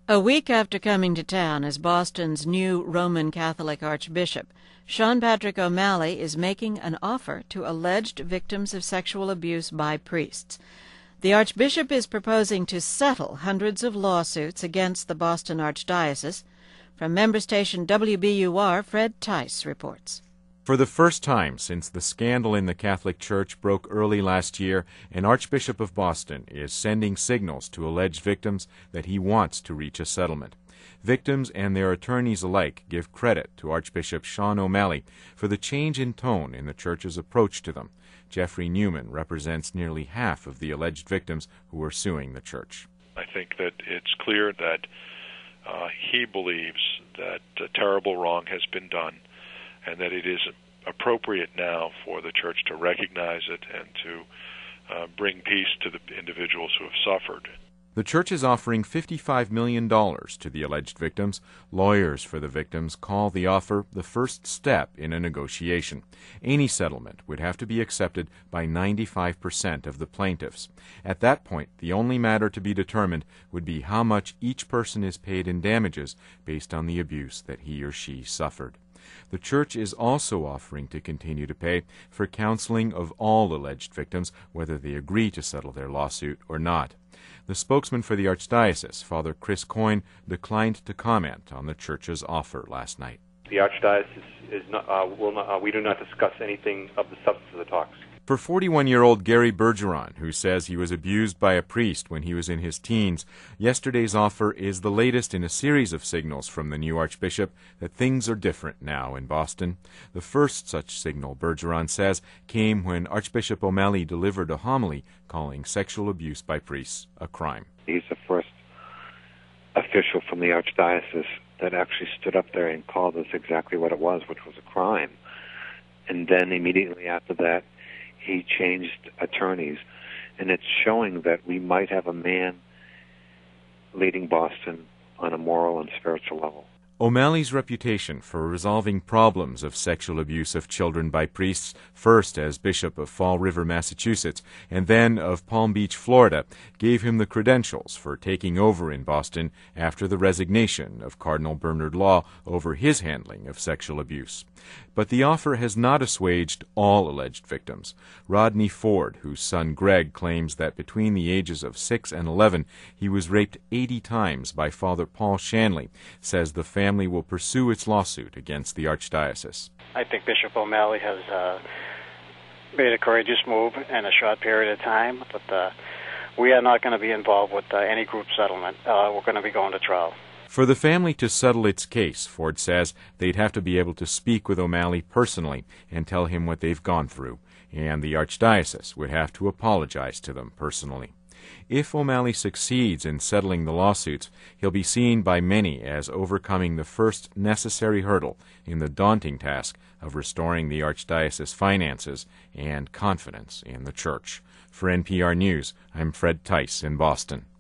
A week after coming to town as Boston's new Roman Catholic Archbishop, Sean Patrick O'Malley is making an offer to alleged victims of sexual abuse by priests. The Archbishop is proposing to settle hundreds of lawsuits against the Boston Archdiocese. From member station WBUR, Fred Tice reports. For the first time since the scandal in the Catholic Church broke early last year, an Archbishop of Boston is sending signals to alleged victims that he wants to reach a settlement. Victims and their attorneys alike give credit to Archbishop Sean O'Malley for the change in tone in the Church's approach to them. Jeffrey Newman represents nearly half of the alleged victims who are suing the Church. I think that it's clear that he believes that a terrible wrong has been done, and that it is appropriate now for the Church to recognize it and to bring peace to the individuals who have suffered. The Church is offering $55 million to the alleged victims. Lawyers for the victims call the offer the first step in a negotiation. Any settlement would have to be accepted by 95% of the plaintiffs. At that point, the only matter to be determined would be how much each person is paid in damages based on the abuse that he or she suffered. The Church is also offering to continue to pay for counseling of all alleged victims, whether they agree to settle their lawsuit or not. The spokesman for the Archdiocese, Father Chris Coyne, declined to comment on the Church's offer last night. The Archdiocese we do not discuss anything of the substance of the talks. For 41-year-old Gary Bergeron, who says he was abused by a priest when he was in his teens, yesterday's offer is the latest in a series of signals from the new Archbishop that things are different now in Boston. The first such signal, Bergeron says, came when Archbishop O'Malley delivered a homily calling sexual abuse by priests a crime. He's the first official from the Archdiocese that actually stood up there and called this exactly what it was, which was a crime. And then immediately after that, he changed attorneys, and it's showing that we might have a man leading Boston on a moral and spiritual level. O'Malley's reputation for resolving problems of sexual abuse of children by priests, first as Bishop of Fall River, Massachusetts, and then of Palm Beach, Florida, gave him the credentials for taking over in Boston after the resignation of Cardinal Bernard Law over his handling of sexual abuse. But the offer has not assuaged all alleged victims. Rodney Ford, whose son Greg claims that between the ages of 6 and 11 he was raped 80 times by Father Paul Shanley, says the family will pursue its lawsuit against the Archdiocese. I think Bishop O'Malley has made a courageous move in a short period of time, but we are not going to be involved with any group settlement. We're going to be going to trial. For the family to settle its case, Ford says, they'd have to be able to speak with O'Malley personally and tell him what they've gone through, and the Archdiocese would have to apologize to them personally. If O'Malley succeeds in settling the lawsuits, he'll be seen by many as overcoming the first necessary hurdle in the daunting task of restoring the Archdiocese finances and confidence in the Church. For NPR News, I'm Fred Tice in Boston.